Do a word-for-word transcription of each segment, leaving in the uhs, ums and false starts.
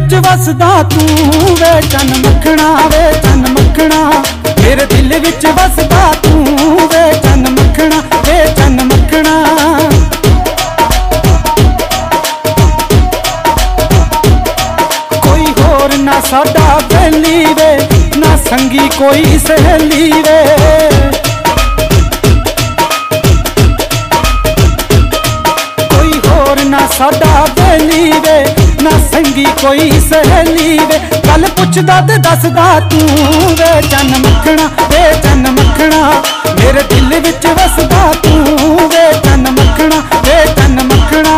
विच वसदा तू वे चन मखना वे चन मखना, मेरे दिल विच वसदा तू वे चन मखना वे चन मखना। कोई होर ना साडा बेली वे, ना संगी कोई सहेली वे। कोई होर ना साडा बेली वे, ना संगी कोई सहेली वे। गल पुछदा ते दसदा तू वे चन मखना वे चन मखना, मेरे दिल विच वसदा तू वे चन मखना वे चन मखना।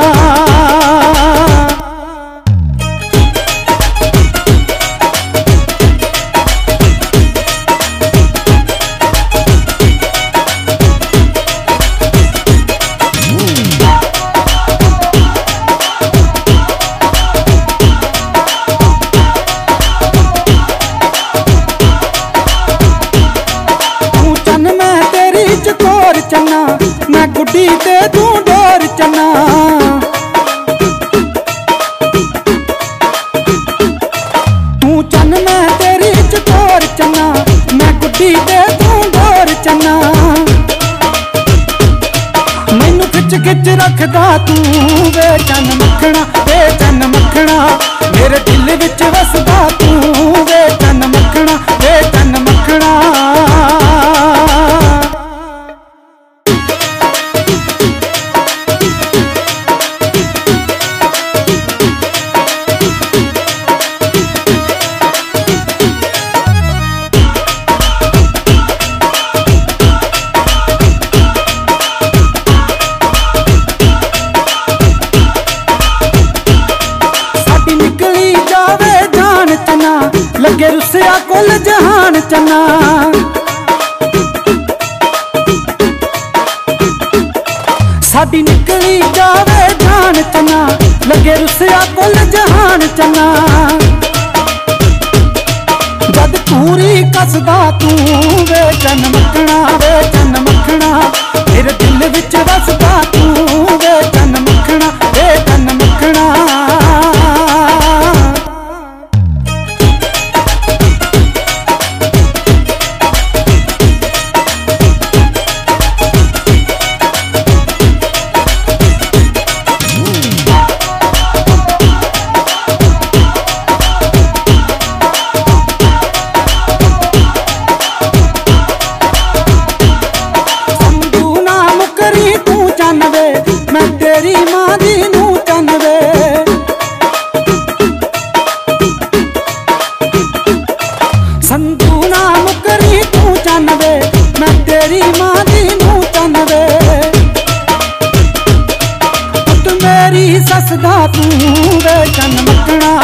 चन्ना मैं गुड्डी ते तू डोर चन्ना, तू चन मैं तेरी चकोर चन्ना, मैं गुड्डी ते तू डोर चन्ना। मैनू खिच खिच रखदा तू वे चन मखना वे चन मखना, मेरे दिल विच वसदा तू वे चन मखना वे चन मखना। लगे रुसिया कुल जहान चन्ना, साडी निकली जावे जान चन्ना, लगे रुसिया कुल जहान चन्ना। जद पूरी कसदा तू वे चन मखना वे चन मखना, मेरे दिल विच वसदा तू वे चन मखना वे चन मखना। मैं तेरी मां दी नू चन वे, संधू ना मुकरी तू चन वे, मैं तेरी मां दी नू चन वे। पुत मेरी सस दा तू वे चन मखना